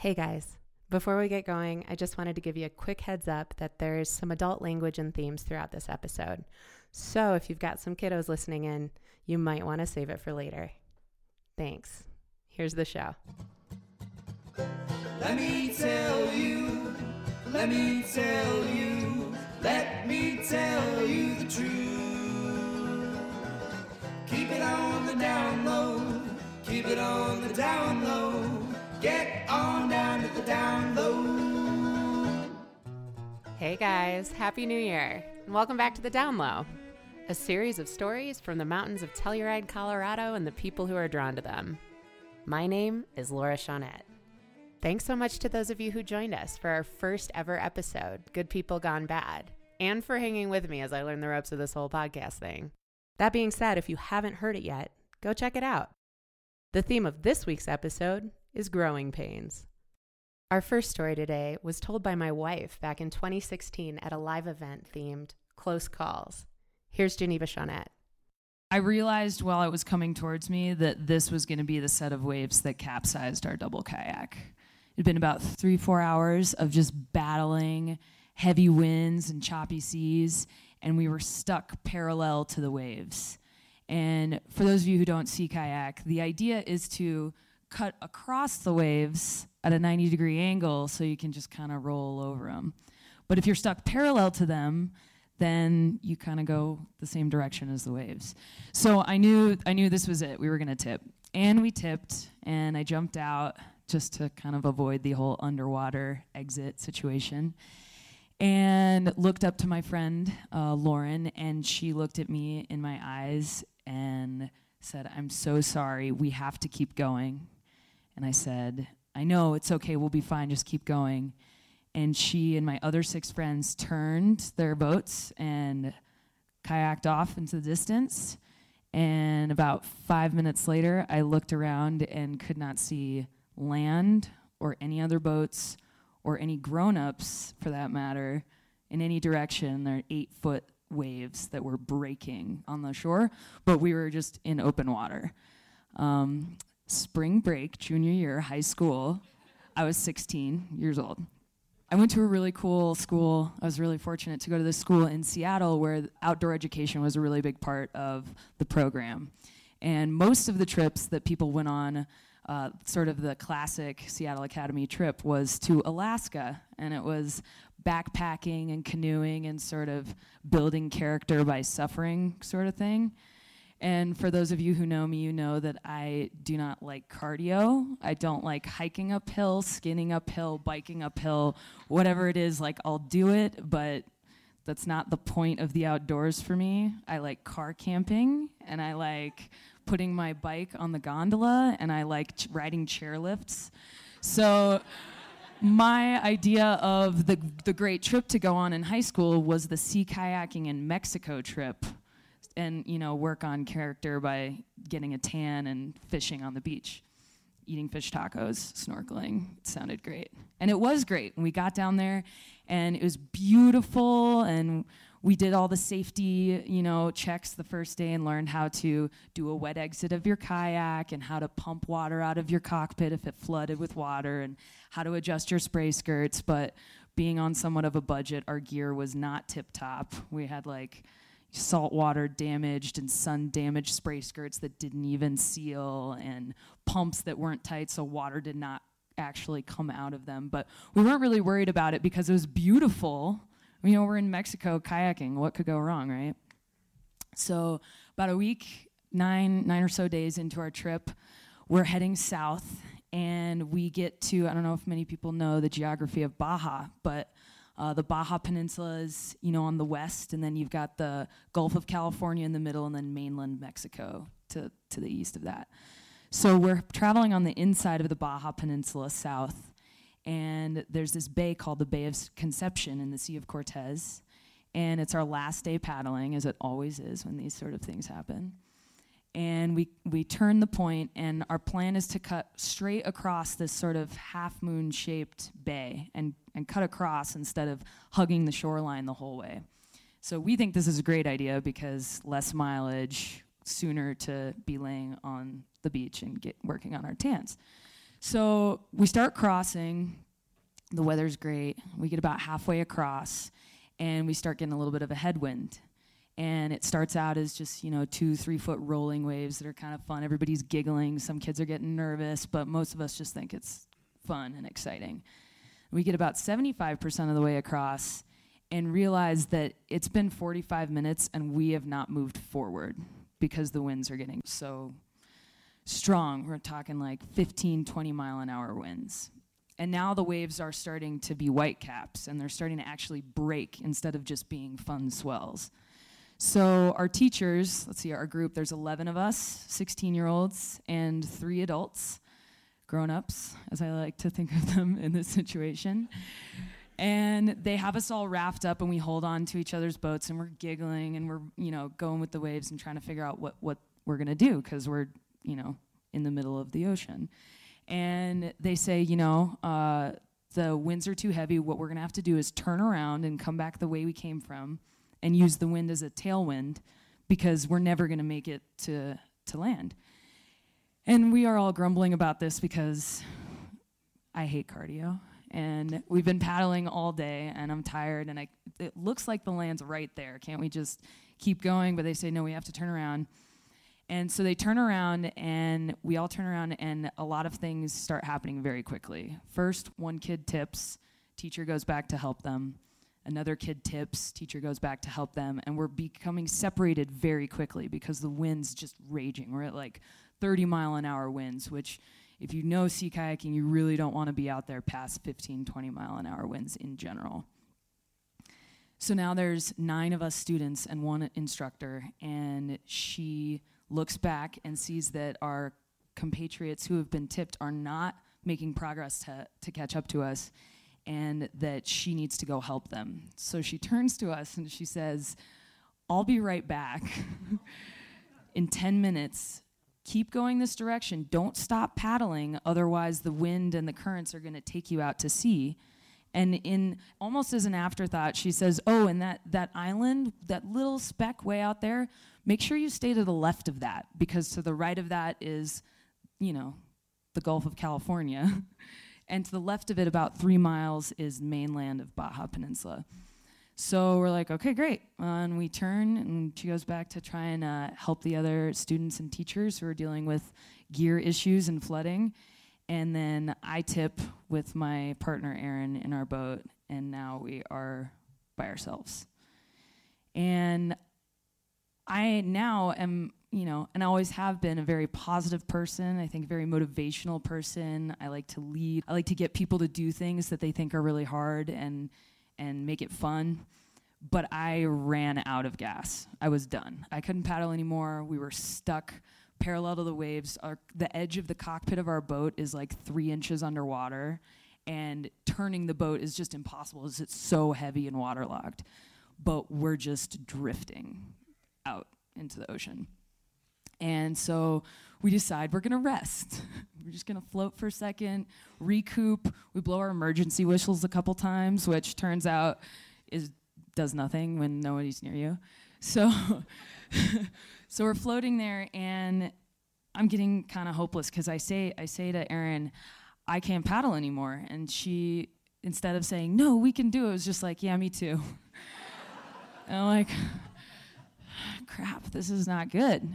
Hey guys, before we get going, I just wanted to give you a quick heads up that there's some adult language and themes throughout this episode. So if you've got some kiddos listening in, you might want to save it for later. Thanks. Here's the show. Let me tell you, let me tell you, let me tell you the truth. Keep it on the down low, keep it on the down low. Get on down to the down low. Hey guys, Happy New Year, and welcome back to the Down Low, a series of stories from the mountains of Telluride, Colorado, and the people who are drawn to them. My name is Laura Shawnette. Thanks so much to those of you who joined us for our first ever episode, Good People Gone Bad, and for hanging with me as I learned the ropes of this whole podcast thing. That being said, if you haven't heard it yet, go check it out. The theme of this week's episode is growing pains. Our first story today was told by my wife back in 2016 at a live event themed Close Calls. Here's Geneva Shawnette. I realized while it was coming towards me that this was going to be the set of waves that capsized our double kayak. It had been about 3-4 hours of just battling heavy winds and choppy seas, and we were stuck parallel to the waves. And for those of you who don't see kayak, the idea is to cut across the waves at a 90-degree angle so you can just kind of roll over them. But if you're stuck parallel to them, then you kind of go the same direction as the waves. So I knew this was it. We were going to tip. And we tipped, and I jumped out just to kind of avoid the whole underwater exit situation. And looked up to my friend, Lauren, and she looked at me in my eyes and said, "I'm so sorry. We have to keep going." And I said, "I know, it's okay, we'll be fine, just keep going." And she and my other 6 friends turned their boats and kayaked off into the distance. And about 5 minutes later, I looked around and could not see land or any other boats or any grown-ups, for that matter, in any direction. There are 8-foot waves that were breaking on the shore, but we were just in open water. Spring break, junior year, high school, I was 16 years old. I went to a really cool school. I was really fortunate to go to this school in Seattle where outdoor education was a really big part of the program. And most of the trips that people went on, sort of the classic Seattle Academy trip, was to Alaska. And it was backpacking and canoeing and sort of building character by suffering sort of thing. And for those of you who know me, you know that I do not like cardio. I don't like hiking uphill, skinning uphill, biking uphill, whatever it is, like I'll do it, but that's not the point of the outdoors for me. I like car camping, and I like putting my bike on the gondola, and I like riding chairlifts. So my idea of the great trip to go on in high school was the sea kayaking in Mexico trip, and, you know, work on character by getting a tan and fishing on the beach, eating fish tacos, snorkeling. It sounded great. And it was great. And we got down there, and it was beautiful, and we did all the safety, checks the first day and learned how to do a wet exit of your kayak and how to pump water out of your cockpit if it flooded with water and how to adjust your spray skirts. But being on somewhat of a budget, our gear was not tip-top. We had, saltwater damaged and sun damaged spray skirts that didn't even seal and pumps that weren't tight so water did not actually come out of them. But we weren't really worried about it because it was beautiful. We're in Mexico kayaking. What could go wrong, right? So about a week, nine or so days into our trip, we're heading south, and we get to, I don't know if many people know the geography of Baja, but the Baja Peninsula is, on the west, and then you've got the Gulf of California in the middle, and then mainland Mexico to the east of that. So we're traveling on the inside of the Baja Peninsula south, and there's this bay called the Bay of Conception in the Sea of Cortez, and it's our last day paddling, as it always is when these sort of things happen. And we turn the point, and our plan is to cut straight across this sort of half-moon-shaped bay and cut across instead of hugging the shoreline the whole way. So we think this is a great idea because less mileage, sooner to be laying on the beach and working on our tans. So we start crossing. The weather's great. We get about halfway across, and we start getting a little bit of a headwind. And it starts out as just, 2-3 foot rolling waves that are kind of fun. Everybody's giggling. Some kids are getting nervous, but most of us just think it's fun and exciting. We get about 75% of the way across and realize that it's been 45 minutes and we have not moved forward because the winds are getting so strong. We're talking like 15, 20 mile an hour winds. And now the waves are starting to be whitecaps, and they're starting to actually break instead of just being fun swells. So our teachers, let's see, our group, there's 11 of us, 16-year-olds, and 3 adults, grown-ups, as I like to think of them in this situation. And they have us all wrapped up, and we hold on to each other's boats, and we're giggling, and we're, going with the waves and trying to figure out what we're going to do, because we're, in the middle of the ocean. And they say, the winds are too heavy. What we're going to have to do is turn around and come back the way we came from and use the wind as a tailwind, because we're never going to make it to land. And we are all grumbling about this because I hate cardio. And we've been paddling all day, and I'm tired, and it looks like the land's right there. Can't we just keep going? But they say, no, we have to turn around. And so they turn around, and we all turn around, and a lot of things start happening very quickly. First, one kid tips, teacher goes back to help them. Another kid tips, teacher goes back to help them, and we're becoming separated very quickly because the wind's just raging. We're at like 30 mile an hour winds, which if you know sea kayaking, you really don't want to be out there past 15, 20 mile an hour winds in general. So now there's 9 of us students and 1 instructor, and she looks back and sees that our compatriots who have been tipped are not making progress to catch up to us, and that she needs to go help them. So she turns to us and she says, I'll be right back in 10 minutes. Keep going this direction. Don't stop paddling, otherwise the wind and the currents are going to take you out to sea. And in almost as an afterthought, she says, oh, and that island, that little speck way out there, make sure you stay to the left of that, because to the right of that is, the Gulf of California. And to the left of it, about 3 miles, is mainland of Baja Peninsula. So we're like, okay, great. And we turn, and she goes back to try and help the other students and teachers who are dealing with gear issues and flooding. And then I tip with my partner, Aaron, in our boat, and now we are by ourselves. And I now am, and I always have been a very positive person. I think a very motivational person. I like to lead. I like to get people to do things that they think are really hard and make it fun. But I ran out of gas. I was done. I couldn't paddle anymore. We were stuck parallel to the waves. The edge of the cockpit of our boat is like 3 inches underwater, and turning the boat is just impossible because it's so heavy and waterlogged. But we're just drifting out into the ocean. And so we decide we're going to rest. We're just going to float for a second, recoup. We blow our emergency whistles a couple times, which turns out does nothing when nobody's near you. So so we're floating there, and I'm getting kind of hopeless because I say to Erin, I can't paddle anymore. And she, instead of saying, no, we can do it, was just like, yeah, me too. And I'm like, crap, this is not good.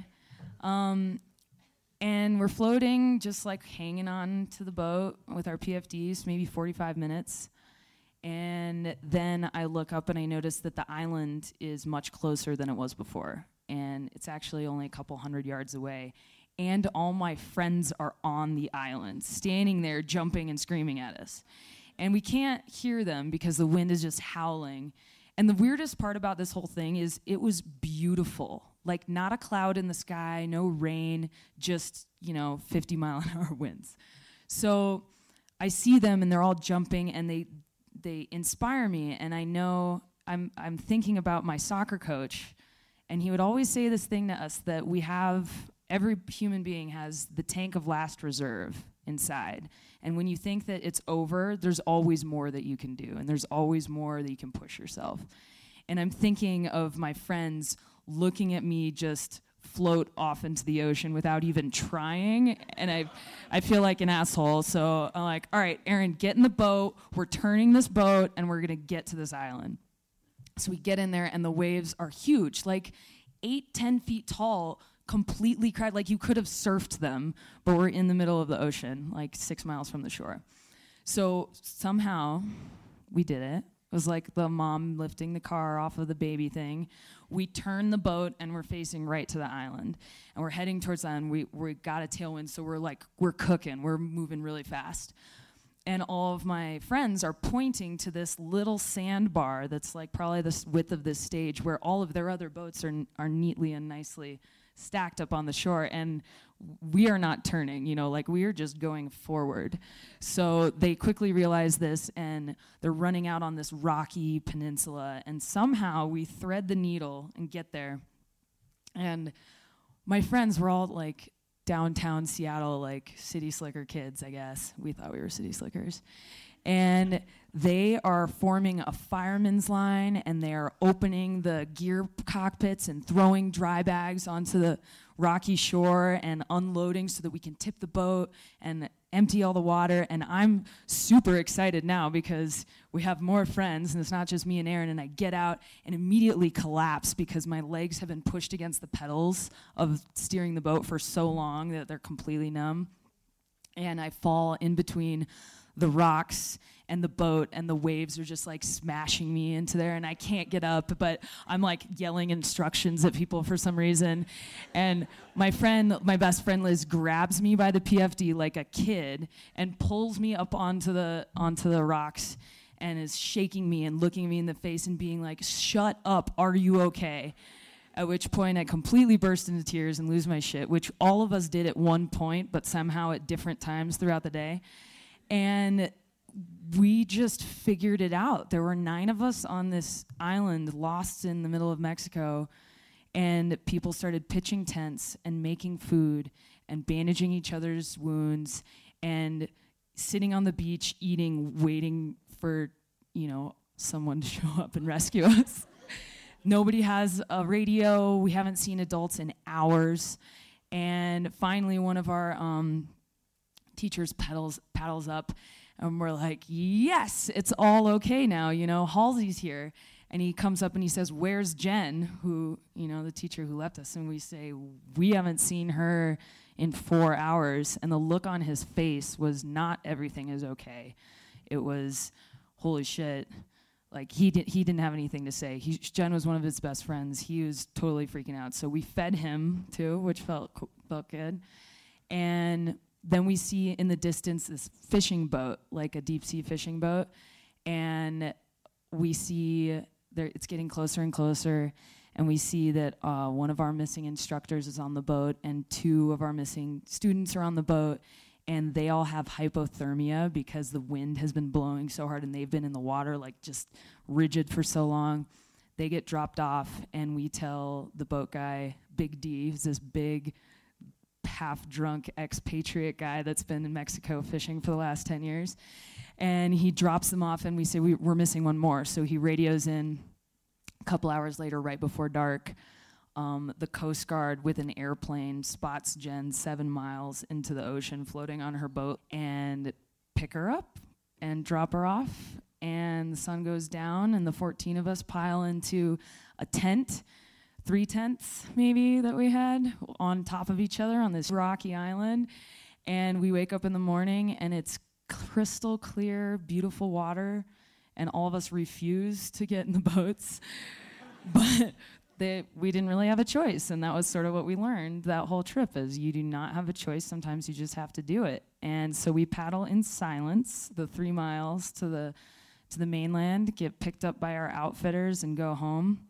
And we're floating, just like hanging on to the boat with our PFDs, maybe 45 minutes. And then I look up and I notice that the island is much closer than it was before. And it's actually only a couple 100 yards away. And all my friends are on the island, standing there, jumping and screaming at us. And we can't hear them because the wind is just howling. And the weirdest part about this whole thing is it was beautiful. Like, not a cloud in the sky, no rain, just, 50 mile an hour winds. So I see them and they're all jumping, and they inspire me. And I know I'm thinking about my soccer coach, and he would always say this thing to us that every human being has the tank of last reserve inside. And when you think that it's over, there's always more that you can do, and there's always more that you can push yourself. And I'm thinking of my friends looking at me just float off into the ocean without even trying, and I feel like an asshole. So I'm like, all right, Aaron, get in the boat. We're turning this boat, and we're gonna get to this island. So we get in there, and the waves are huge, like 8-10 feet tall, completely crowded. Like you could have surfed them, but we're in the middle of the ocean, like 6 miles from the shore. So somehow we did it. It was like the mom lifting the car off of the baby thing. We turn the boat and we're facing right to the island. And we're heading towards the island. We got a tailwind, so we're cooking. We're moving really fast. And all of my friends are pointing to this little sandbar that's like probably the width of this stage where all of their other boats are neatly and nicely stacked up on the shore, and we are not turning, like we are just going forward. So they quickly realize this, and they're running out on this rocky peninsula, and somehow we thread the needle and get there. And my friends were all like downtown Seattle, like city slicker kids, I guess. We thought we were city slickers. And they are forming a fireman's line, and they are opening the gear cockpits and throwing dry bags onto the rocky shore and unloading so that we can tip the boat and empty all the water. And I'm super excited now because we have more friends, and it's not just me and Aaron. And I get out and immediately collapse because my legs have been pushed against the pedals of steering the boat for so long that they're completely numb. And I fall in between the rocks and the boat, and the waves are just like smashing me into there, and I can't get up, but I'm like yelling instructions at people for some reason. And my best friend Liz, grabs me by the PFD like a kid and pulls me up onto the rocks and is shaking me and looking me in the face and being like, "Shut up, are you okay?" At which point I completely burst into tears and lose my shit, which all of us did at one point, but somehow at different times throughout the day. And we just figured it out. There were 9 of us on this island lost in the middle of Mexico, and people started pitching tents and making food and bandaging each other's wounds and sitting on the beach eating, waiting for, someone to show up and rescue us. Nobody has a radio. We haven't seen adults in hours. And finally one of our teachers paddles up, and we're like, yes, it's all okay now, Halsey's here. And he comes up and he says, "Where's Jen?" who, the teacher who left us. And we say, "We haven't seen her in 4 hours." And the look on his face was not everything is okay. It was, holy shit. Like he didn't have anything to say. Jen was one of his best friends. He was totally freaking out. So we fed him too, which felt good. And then we see in the distance this fishing boat, like a deep sea fishing boat, and we see it's getting closer and closer, and we see that one of our missing instructors is on the boat, and 2 of our missing students are on the boat, and they all have hypothermia because the wind has been blowing so hard, and they've been in the water like just rigid for so long. They get dropped off, and we tell the boat guy, Big D, who's this big half-drunk expatriate guy that's been in Mexico fishing for the last 10 years. And he drops them off, and we say, we're missing one more. So he radios in a couple hours later, right before dark. The Coast Guard with an airplane spots Jen 7 miles into the ocean floating on her boat, and pick her up and drop her off. And the sun goes down, and the 14 of us pile into a tent, 3 tents maybe that we had on top of each other on this rocky island. And we wake up in the morning, and it's crystal clear, beautiful water, and all of us refuse to get in the boats. But we didn't really have a choice, and that was sort of what we learned that whole trip is you do not have a choice. Sometimes you just have to do it. And so we paddle in silence the 3 miles to the mainland, get picked up by our outfitters, and go home.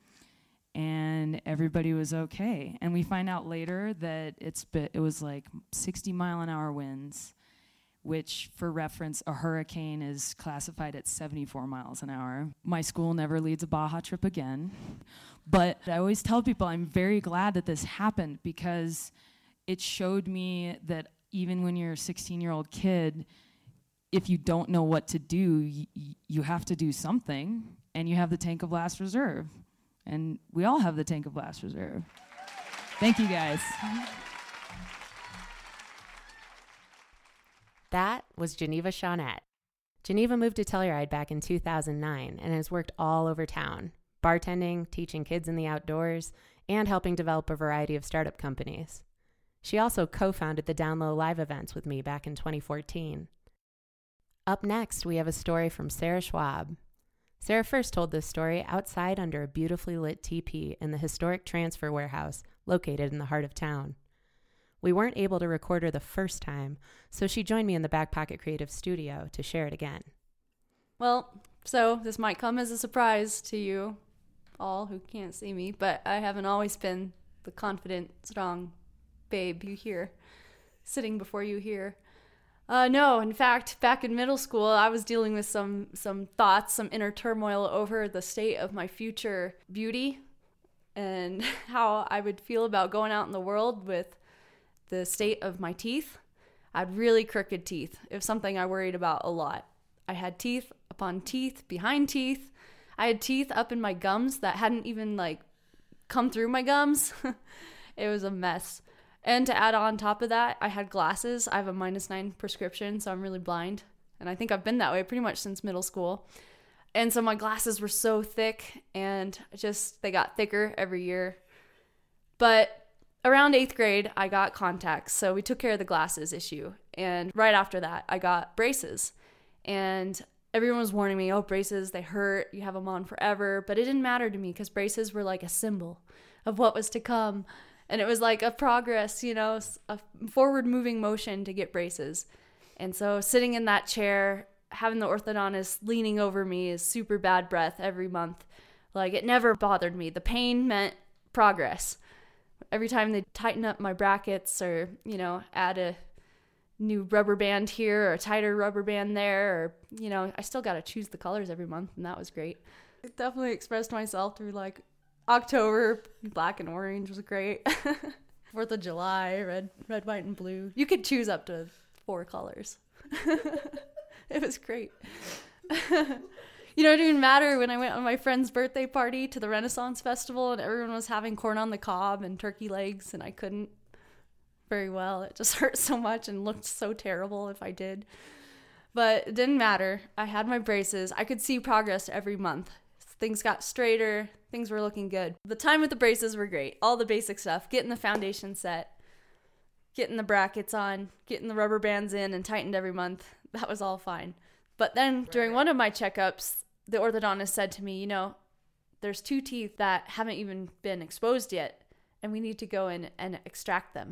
And everybody was okay. And we find out later that it was like 60-mile-an-hour winds, which, for reference, a hurricane is classified at 74 miles an hour. My school never leads a Baja trip again. But I always tell people I'm very glad that this happened, because it showed me that even when you're a 16-year-old kid, if you don't know what to do, you have to do something, and you have the tank of last reserve. And we all have the tank of last reserve. Thank you, guys. That was Geneva Shawnette. Geneva moved to Telluride back in 2009 and has worked all over town, bartending, teaching kids in the outdoors, and helping develop a variety of startup companies. She also co-founded the Down Low Live events with me back in 2014. Up next, we have a story from Sarah Schwab. Sarah first told this story outside under a beautifully lit teepee in the historic transfer warehouse located in the heart of town. We weren't able to record her the first time, so she joined me in the Back Pocket Creative Studio to share it again. Well, so this might come as a surprise to you all who can't see me, but I haven't always been the confident, strong babe you hear sitting before you here. No, in fact, back in middle school, I was dealing with some thoughts, some inner turmoil over the state of my future beauty and how I would feel about going out in the world with the state of my teeth. I had really crooked teeth. It was something I worried about a lot. I had teeth upon teeth, behind teeth. I had teeth up in my gums that hadn't even come through my gums. It was a mess. And to add on top of that, I had glasses. I have a -9 prescription, so I'm really blind. And I think I've been that way pretty much since middle school. And so my glasses were so thick and they got thicker every year. But around 8th grade, I got contacts. So we took care of the glasses issue. And right after that, I got braces. And everyone was warning me, oh, braces, they hurt. You have them on forever. But it didn't matter to me because braces were like a symbol of what was to come. And it was like a progress, a forward moving motion to get braces. And so sitting in that chair, having the orthodontist leaning over me is super bad breath every month. It never bothered me. The pain meant progress. Every time they tighten up my brackets or, add a new rubber band here or a tighter rubber band there, or, I still got to choose the colors every month, and that was great. It definitely expressed myself through October. Black and orange was great. 4th of July, red, white, and blue. You could choose up to 4 colors. It was great. It didn't even matter when I went on my friend's birthday party to the Renaissance Festival and everyone was having corn on the cob and turkey legs and I couldn't very well. It just hurt so much and looked so terrible if I did. But it didn't matter. I had my braces. I could see progress every month. Things got straighter. Things were looking good. The time with the braces were great. All the basic stuff. Getting the foundation set. Getting the brackets on. Getting the rubber bands in and tightened every month. That was all fine. But then during one of my checkups, the orthodontist said to me, there's 2 teeth that haven't even been exposed yet, and we need to go in and extract them.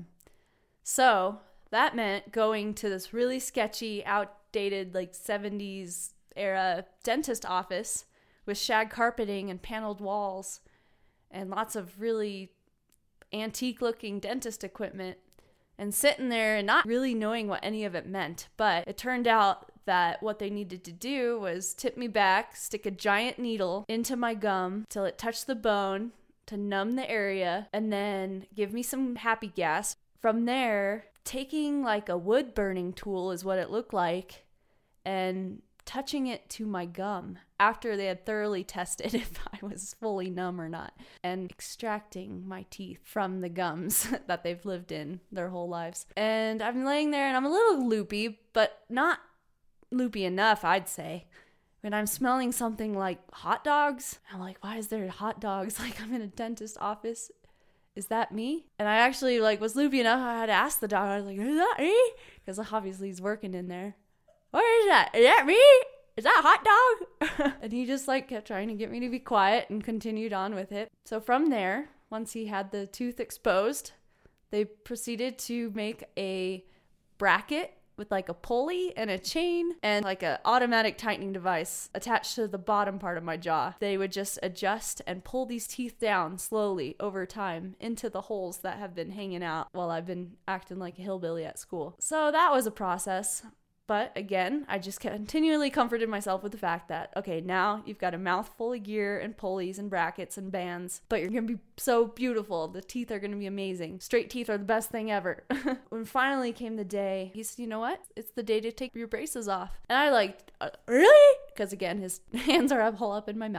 So that meant going to this really sketchy, outdated, 70s era dentist office with shag carpeting and paneled walls and lots of really antique-looking dentist equipment and sitting there and not really knowing what any of it meant. But it turned out that what they needed to do was tip me back, stick a giant needle into my gum till it touched the bone to numb the area, and then give me some happy gas. From there, taking a wood burning tool is what it looked like, and touching it to my gum after they had thoroughly tested if I was fully numb or not, and extracting my teeth from the gums that they've lived in their whole lives. And I'm laying there and I'm a little loopy, but not loopy enough, I'd say. When I'm smelling something like hot dogs, I'm like, why is there hot dogs? I'm in a dentist office. Is that me? And I actually was loopy enough, I had to ask the doctor. I was like, is that me? Because obviously he's working in there. What is that? Is that me? Is that a hot dog? And he just kept trying to get me to be quiet and continued on with it. So from there, once he had the tooth exposed, they proceeded to make a bracket with a pulley and a chain and an automatic tightening device attached to the bottom part of my jaw. They would just adjust and pull these teeth down slowly over time into the holes that have been hanging out while I've been acting like a hillbilly at school. So that was a process. But again, I just continually comforted myself with the fact that, okay, now you've got a mouthful of gear and pulleys and brackets and bands, but you're going to be so beautiful. The teeth are going to be amazing. Straight teeth are the best thing ever. When finally came the day, he said, you know what? It's the day to take your braces off. And I really? Because again, his hands are all up in my mouth.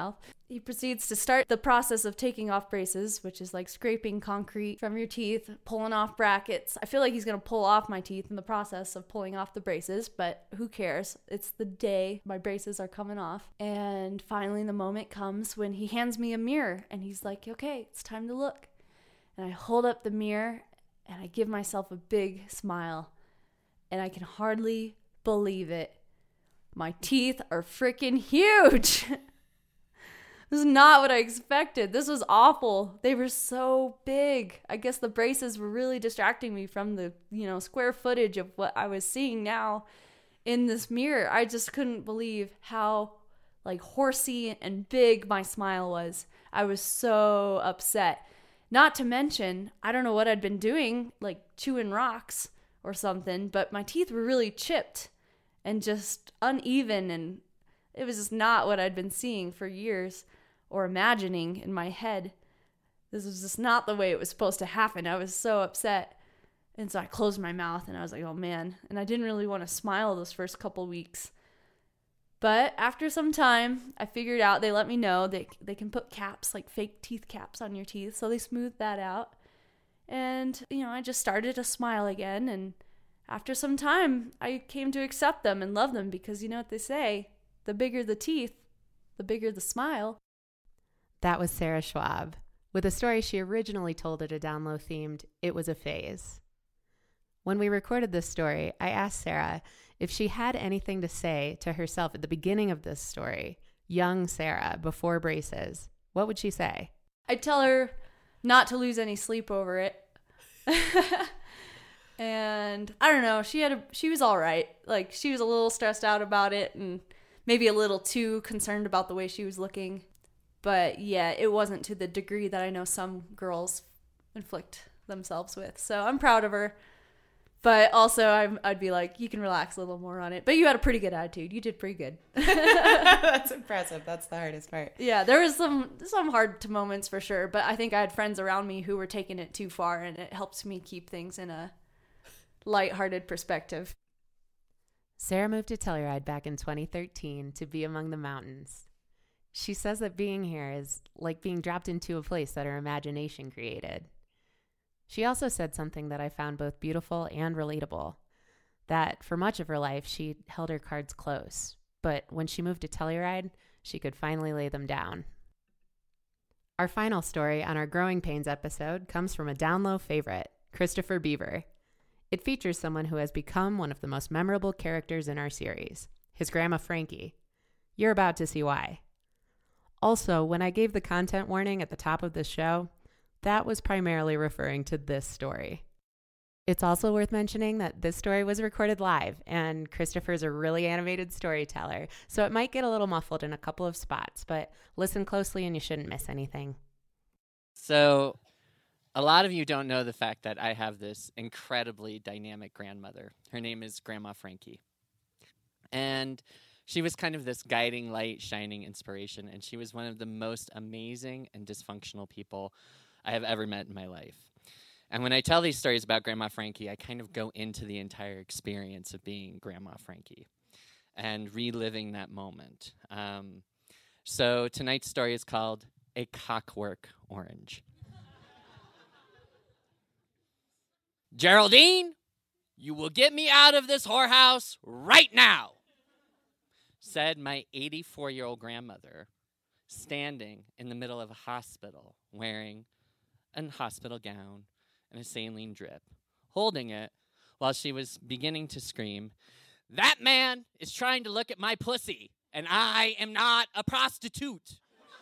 He proceeds to start the process of taking off braces, which is like scraping concrete from your teeth, pulling off brackets. I feel like he's going to pull off my teeth in the process of pulling off the braces, but who cares? It's the day my braces are coming off. And finally the moment comes when he hands me a mirror and he's like, okay, it's time to look. And I hold up the mirror and I give myself a big smile. And I can hardly believe it. My teeth are freaking huge. This is not what I expected. This was awful. They were so big. I guess the braces were really distracting me from the, square footage of what I was seeing now in this mirror. I just couldn't believe how horsey and big my smile was. I was so upset. Not to mention, I don't know what I'd been doing, like chewing rocks or something, but my teeth were really chipped and just uneven, and it was just not what I'd been seeing for years or imagining in my head. This was just not the way it was supposed to happen. I was so upset. And so I closed my mouth and I was like, oh man. And I didn't really want to smile those first couple weeks. But after some time, I figured out, they let me know they can put caps, like fake teeth caps on your teeth. So they smoothed that out. And, I just started to smile again. And after some time, I came to accept them and love them because you know what they say, the bigger the teeth, the bigger the smile. That was Sarah Schwab, with a story she originally told at a Down Low themed It Was a Phase. When we recorded this story, I asked Sarah if she had anything to say to herself at the beginning of this story, young Sarah, before braces. What would she say? I'd tell her not to lose any sleep over it. And I don't know, she was all right. Like, she was a little stressed out about it and maybe a little too concerned about the way she was looking. But yeah, it wasn't to the degree that I know some girls inflict themselves with. So I'm proud of her. But also I'd be like, you can relax a little more on it. But you had a pretty good attitude. You did pretty good. That's impressive. That's the hardest part. Yeah, there was some hard moments for sure. But I think I had friends around me who were taking it too far. And it helps me keep things in a lighthearted perspective. Sarah moved to Telluride back in 2013 to be among the mountains. She says that being here is like being dropped into a place that her imagination created. She also said something that I found both beautiful and relatable, that for much of her life, she held her cards close, but when she moved to Telluride, she could finally lay them down. Our final story on our Growing Pains episode comes from a Down Low favorite, Christopher Beaver. It features someone who has become one of the most memorable characters in our series, his grandma Frankie. You're about to see why. Also, when I gave the content warning at the top of this show, that was primarily referring to this story. It's also worth mentioning that this story was recorded live, and Christopher's a really animated storyteller, so it might get a little muffled in a couple of spots, but listen closely and you shouldn't miss anything. So, a lot of you don't know the fact that I have this incredibly dynamic grandmother. Her name is Grandma Frankie. And she was kind of this guiding light, shining inspiration, and she was one of the most amazing and dysfunctional people I have ever met in my life. And when I tell these stories about Grandma Frankie, I kind of go into the entire experience of being Grandma Frankie and reliving that moment. So tonight's story is called A Cockwork Orange. Geraldine, you will get me out of this whorehouse right now, said my 84-year-old grandmother, standing in the middle of a hospital, wearing a hospital gown and a saline drip, holding it while she was beginning to scream, "That man is trying to look at my pussy, and I am not a prostitute."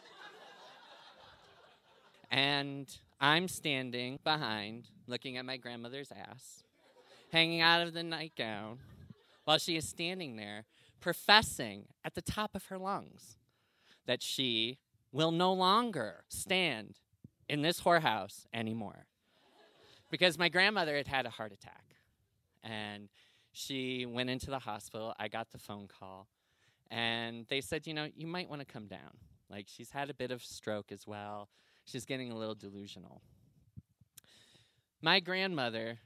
And I'm standing behind, looking at my grandmother's ass, hanging out of the nightgown, while she is standing there, professing at the top of her lungs that she will no longer stand in this whorehouse anymore. Because my grandmother had had a heart attack, and she went into the hospital. I got the phone call, and they said, you might want to come down. Like, she's had a bit of stroke as well. She's getting a little delusional. My grandmother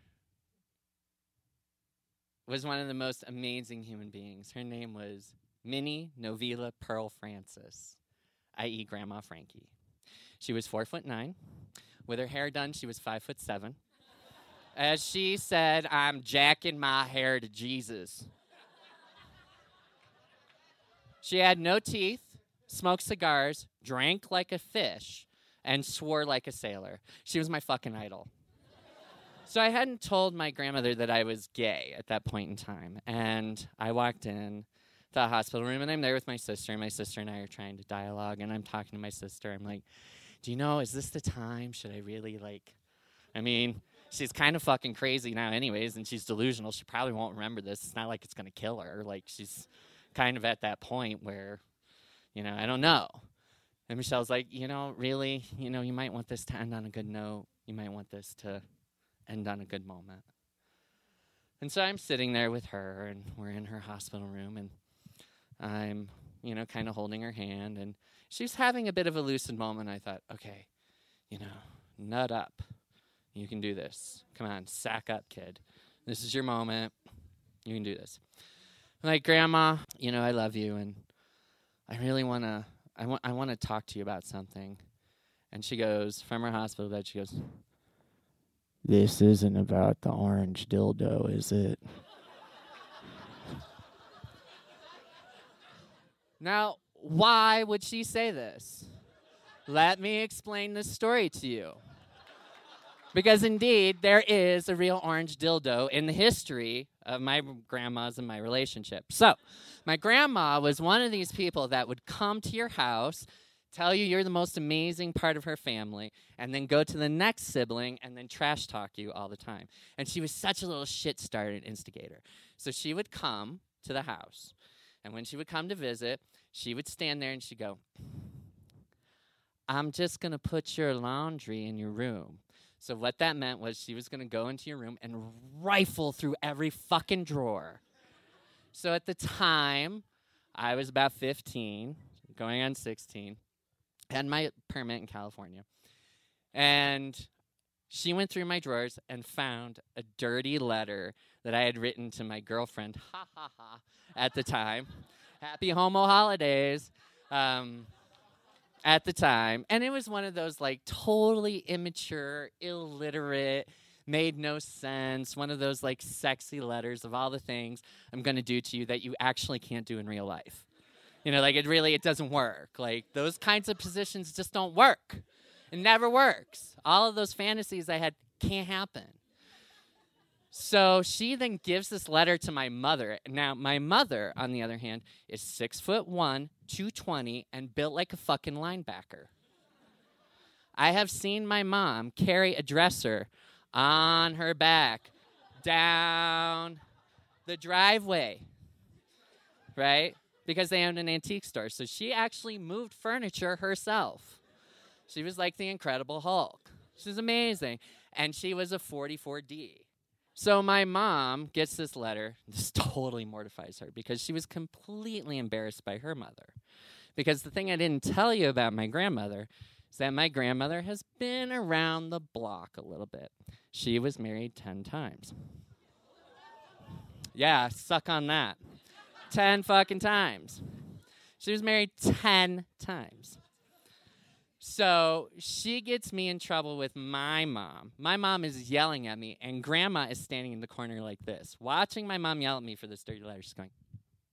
was one of the most amazing human beings. Her name was Minnie Novella Pearl Francis. i.e. Grandma Frankie. She was 4'9". With her hair done, she was 5'7". As she said, I'm jacking my hair to Jesus. She had no teeth, smoked cigars, drank like a fish, and swore like a sailor. She was my fucking idol. So I hadn't told my grandmother that I was gay at that point in time. And I walked in the hospital room, and I'm there with my sister. And my sister and I are trying to dialogue, and I'm talking to my sister. I'm like, do you know, is this the time? Should I really, she's kind of fucking crazy now anyways, and she's delusional. She probably won't remember this. It's not like it's going to kill her. She's kind of at that point where, I don't know. And Michelle's like, really, you might want this to end on a good note. You might want this to end on a good moment. And so I'm sitting there with her, and we're in her hospital room, and I'm, kind of holding her hand, and she's having a bit of a lucid moment. I thought, okay, nut up. You can do this. Come on, sack up, kid. This is your moment. You can do this. I'm like, Grandma, I love you, and I really want to talk to you about something. And she goes, from her hospital bed, she goes, this isn't about the orange dildo, is it? Now, why would she say this? Let me explain this story to you. Because indeed, there is a real orange dildo in the history of my grandmas and my relationship. So, my grandma was one of these people that would come to your house, tell you you're the most amazing part of her family, and then go to the next sibling and then trash talk you all the time. And she was such a little shit starter and instigator. So she would come to the house, and when she would come to visit, she would stand there and she'd go, I'm just going to put your laundry in your room. So what that meant was she was going to go into your room and rifle through every fucking drawer. So at the time, I was about 15, going on 16, had my permit in California. And she went through my drawers and found a dirty letter that I had written to my girlfriend, at the time. Happy homo holidays. At the time. And it was one of those totally immature, illiterate, made no sense, one of those sexy letters of all the things I'm going to do to you that you actually can't do in real life. It doesn't work. Those kinds of positions just don't work. It never works. All of those fantasies I had can't happen. So she then gives this letter to my mother. Now, my mother, on the other hand, is 6'1", 220, and built like a fucking linebacker. I have seen my mom carry a dresser on her back down the driveway, right? Because they owned an antique store. So she actually moved furniture herself. She was like the Incredible Hulk. She was amazing. And she was a 44D. So my mom gets this letter. This totally mortifies her because she was completely embarrassed by her mother. Because the thing I didn't tell you about my grandmother is that my grandmother has been around the block a little bit. She was married 10 times. Yeah, suck on that. 10 fucking times. She was married 10 times. So she gets me in trouble with my mom. My mom is yelling at me, and Grandma is standing in the corner like this, watching my mom yell at me for this dirty letter. She's going.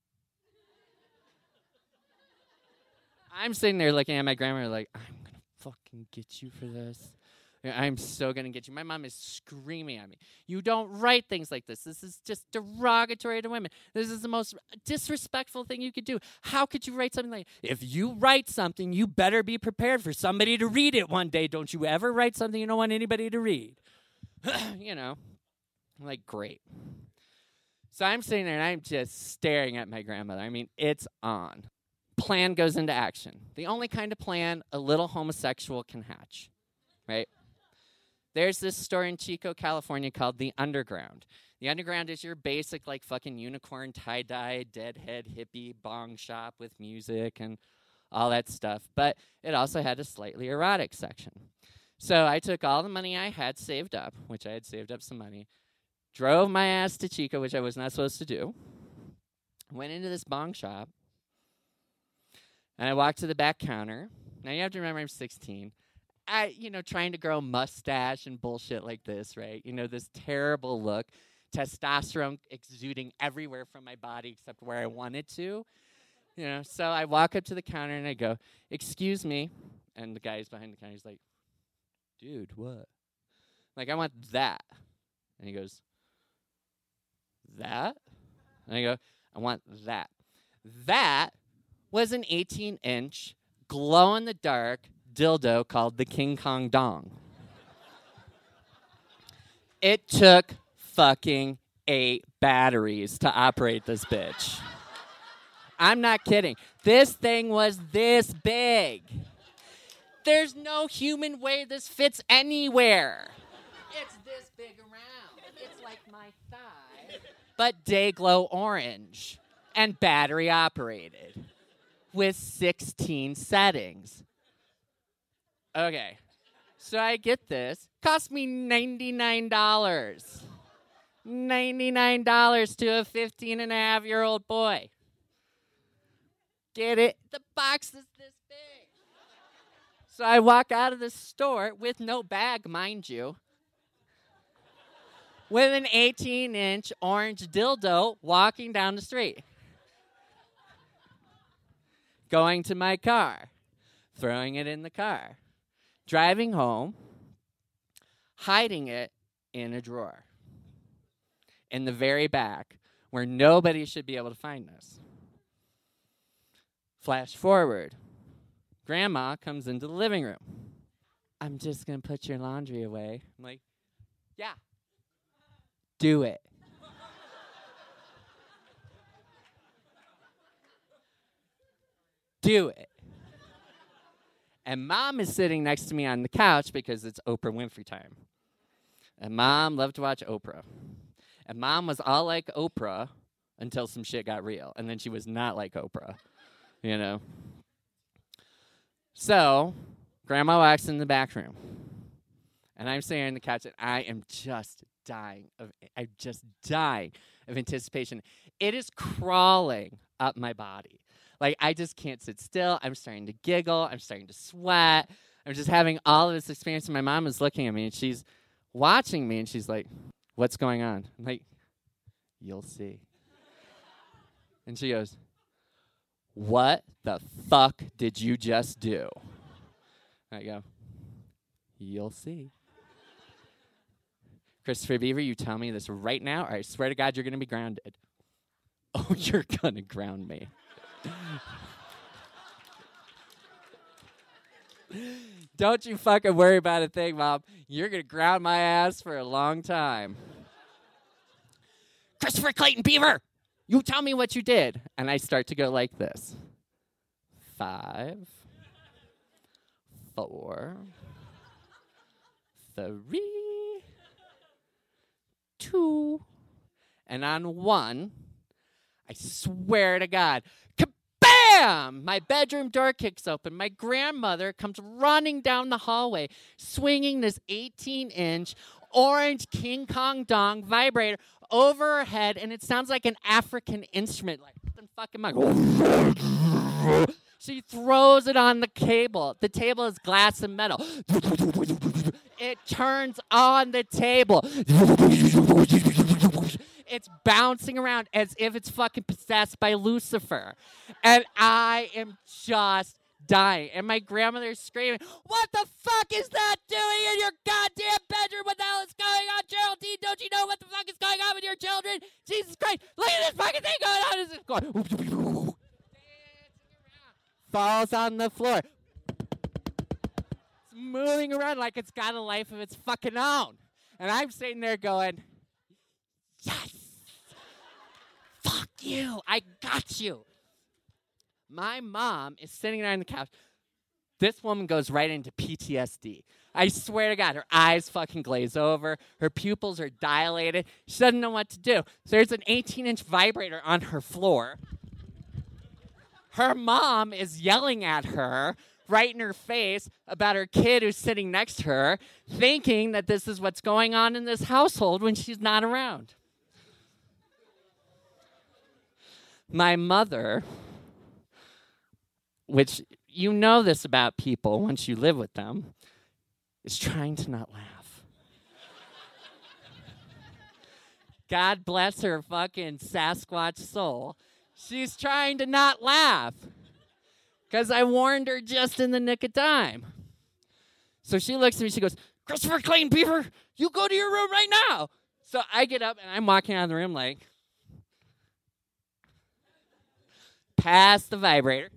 I'm sitting there looking at my grandma like, I'm going to fucking get you for this. I'm so going to get you. My mom is screaming at me. You don't write things like this. This is just derogatory to women. This is the most disrespectful thing you could do. How could you write something like that? If you write something, you better be prepared for somebody to read it one day. Don't you ever write something you don't want anybody to read. Great. So I'm sitting there and I'm just staring at my grandmother. I mean, it's on. Plan goes into action. The only kind of plan a little homosexual can hatch, right? There's this store in Chico, California called The Underground. The Underground is your basic, fucking unicorn, tie-dye, deadhead, hippie, bong shop with music and all that stuff. But it also had a slightly erotic section. So I took all the money I had saved up, which I had saved up some money, drove my ass to Chico, which I was not supposed to do, went into this bong shop, And I walked to the back counter. Now you have to remember I'm 16. Trying to grow a mustache and bullshit like this, right? This terrible look, testosterone exuding everywhere from my body except where I wanted to. So I walk up to the counter and I go, "Excuse me." And the guy's behind the counter. He's like, "Dude, what?" Like, "I want that." And he goes, "That?" And I go, "I want that." That was an 18-inch glow-in-the-dark dildo called the King Kong Dong. It took fucking 8 batteries to operate this bitch. I'm not kidding. This thing was this big. There's no human way this fits anywhere. It's this big around. It's like my thigh, but day glow orange and battery operated with 16 settings. Okay, so I get this. Cost me $99. $99 to a 15-and-a-half-year-old boy. Get it? The box is this big. So I walk out of the store with no bag, mind you, with an 18-inch orange dildo walking down the street. Going to my car, throwing it in the car, driving home, hiding it in a drawer in the very back where nobody should be able to find this. Flash forward. Grandma comes into the living room. "I'm just going to put your laundry away." I'm like, "Yeah, do it." Do it. And Mom is sitting next to me on the couch because it's Oprah Winfrey time. And Mom loved to watch Oprah. And Mom was all like Oprah until some shit got real. And then she was not like Oprah, So, Grandma walks in the back room. And I'm sitting on the couch and I am just dying of anticipation. It is crawling up my body. Like, I just can't sit still. I'm starting to giggle. I'm starting to sweat. I'm just having all of this experience. And my mom is looking at me, and she's watching me, and she's like, "What's going on?" I'm like, "You'll see." And she goes, "What the fuck did you just do?" I go, "You'll see." Christopher Beaver, you tell me this right now, or I swear to God you're going to be grounded. Oh, you're going to ground me. Don't you fucking worry about a thing, Mom. You're going to ground my ass for a long time. "Christopher Clayton Beaver, you tell me what you did." And I start to go like this. 5, 4, 3, 2, and on 1, I swear to God, kabam! My bedroom door kicks open. My grandmother comes running down the hallway, swinging this 18-inch orange King Kong Dong vibrator over her head, and it sounds like an African instrument, like fucking She throws it on the table. The table is glass and metal. It turns on the table. It's bouncing around as if it's fucking possessed by Lucifer. And I am just dying. And my grandmother's screaming, "What the fuck is that doing in your goddamn bedroom? What the hell is going on, Geraldine? Don't you know what the fuck is going on with your children? Jesus Christ, look at this fucking thing going on." It's going, falls on the floor. It's moving around like it's got a life of its fucking own. And I'm sitting there going, yes! Fuck you! I got you! My mom is sitting there on the couch. This woman goes right into PTSD. I swear to God, her eyes fucking glaze over. Her pupils are dilated. She doesn't know what to do. So there's an 18-inch vibrator on her floor. Her mom is yelling at her right in her face about her kid who's sitting next to her, thinking that this is what's going on in this household when she's not around. My mother which you know this about people once you live with them, is trying to not laugh. God bless her fucking Sasquatch soul. She's trying to not laugh because I warned her just in the nick of time. So she looks at me, she goes, Christopher Clayton Beaver, you go to your room right now. So I get up and I'm walking out of the room like, past the vibrator,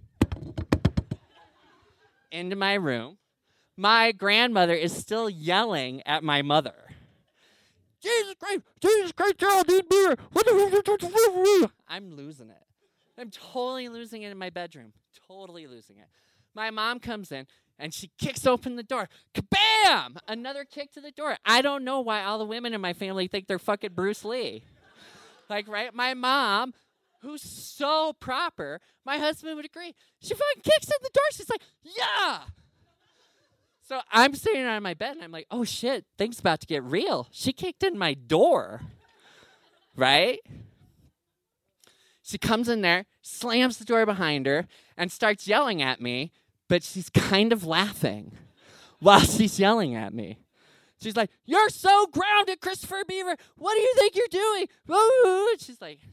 into my room. My grandmother is still yelling at my mother. Jesus Christ, Geraldine Beaver. I'm losing it. I'm totally losing it in my bedroom. Totally losing it. My mom comes in, and she kicks open the door. Kabam! Another kick to the door. I don't know why all the women in my family think they're fucking Bruce Lee. Like, right? My mom, who's so proper, my husband would agree. She fucking kicks in the door. She's like, yeah! So I'm sitting on my bed, and I'm like, oh, shit, things about to get real. She kicked in my door, right? She comes in there, slams the door behind her, and starts yelling at me, but she's kind of laughing while she's yelling at me. She's like, you're so grounded, Christopher Beaver. What do you think you're doing? And she's like,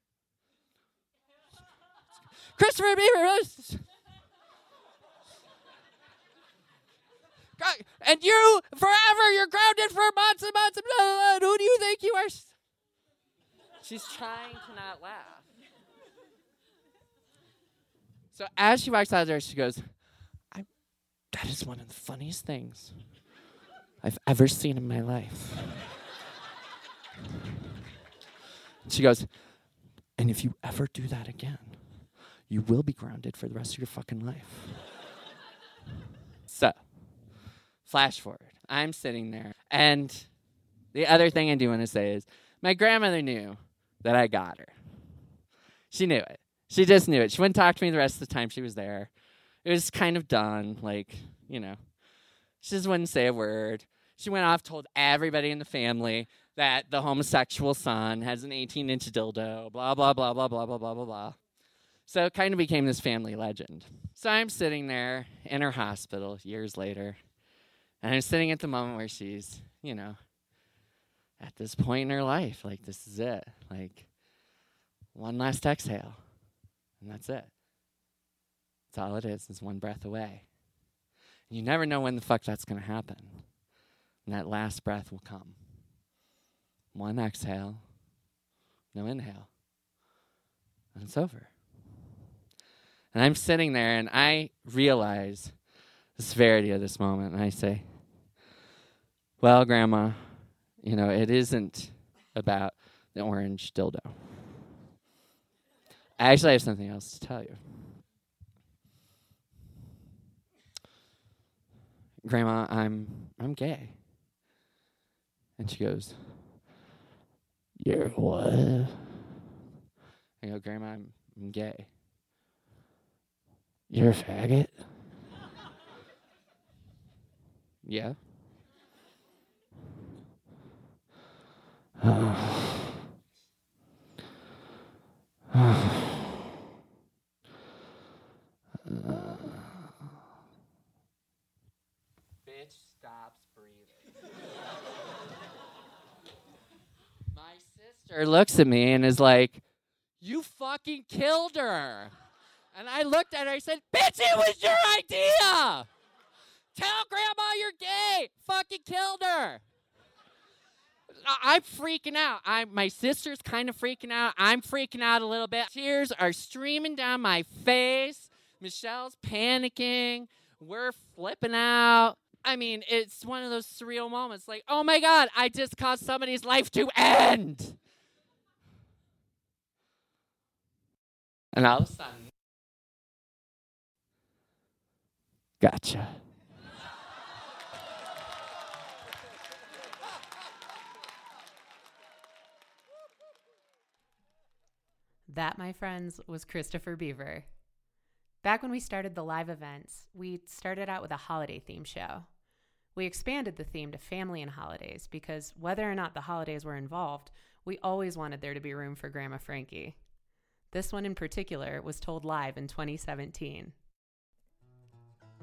Christopher Beaver. And you, forever, you're grounded for months and months. And who do you think you are? She's trying to not laugh. So as she walks out there, she goes, that is one of the funniest things I've ever seen in my life. She goes, and if you ever do that again, you will be grounded for the rest of your fucking life. So, flash forward. I'm sitting there. And the other thing I do want to say is my grandmother knew that I got her. She knew it. She just knew it. She wouldn't talk to me the rest of the time she was there. It was kind of done. Like, you know, she just wouldn't say a word. She went off, told everybody in the family that the homosexual son has an 18-inch dildo, blah, blah, blah, blah, blah, blah, blah, blah, blah. So it kind of became this family legend. So I'm sitting there in her hospital years later, and I'm sitting at the moment where she's, you know, at this point in her life, like, this is it. Like, one last exhale, and that's it. That's all it is one breath away. And you never know when the fuck that's going to happen. And that last breath will come. One exhale, no inhale, and it's over. And I'm sitting there, and I realize the severity of this moment, and I say, well, Grandma, you know, it isn't about the orange dildo. I actually have something else to tell you. Grandma, I'm gay. And she goes, you're what? I go, Grandma, I'm gay. You're a faggot? Yeah. Bitch stops breathing. My sister looks at me and is like, you fucking killed her. And I looked at her and I said, bitch, it was your idea. Tell Grandma you're gay. Fucking killed her. I'm freaking out. My sister's kind of freaking out. I'm freaking out a little bit. Tears are streaming down my face. Michelle's panicking. We're flipping out. I mean, it's one of those surreal moments. Like, oh my God, I just caused somebody's life to end. And all of a sudden, gotcha. That, my friends, was Christopher Beaver. Back when we started the live events, we started out with a holiday theme show. We expanded the theme to family and holidays because whether or not the holidays were involved, we always wanted there to be room for Grandma Frankie. This one in particular was told live in 2017.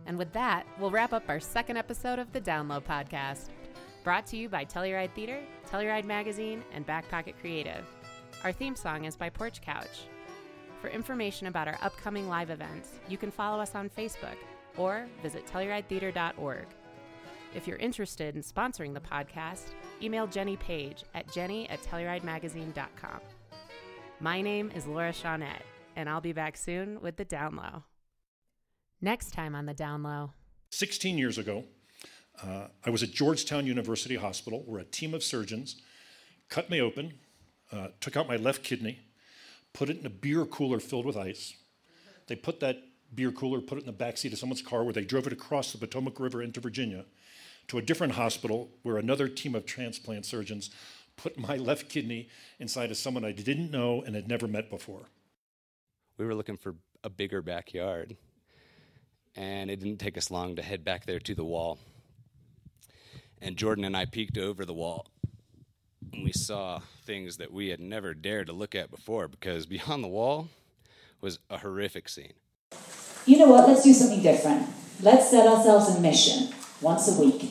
And with that, we'll wrap up our second episode of the Download Podcast, brought to you by Telluride Theater, Telluride Magazine, and Back Pocket Creative. Our theme song is by Porch Couch. For information about our upcoming live events, you can follow us on Facebook or visit TellurideTheater.org. If you're interested in sponsoring the podcast, email Jenny Page at jenny@TellurideMagazine.com. My name is Laura Shawnette, and I'll be back soon with the Down Low. Next time on the Down Low. 16 years ago, I was at Georgetown University Hospital, where a team of surgeons cut me open, took out my left kidney, put it in a beer cooler filled with ice. They put that beer cooler, put it in the backseat of someone's car, where they drove it across the Potomac River into Virginia to a different hospital where another team of transplant surgeons put my left kidney inside of someone I didn't know and had never met before. We were looking for a bigger backyard, and it didn't take us long to head back there to the wall. And Jordan and I peeked over the wall, and we saw things that we had never dared to look at before, because beyond the wall was a horrific scene. You know what, let's do something different. Let's set ourselves a mission once a week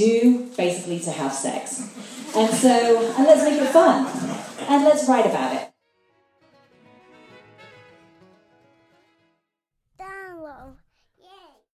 to have sex. And let's make it fun. And let's write about it.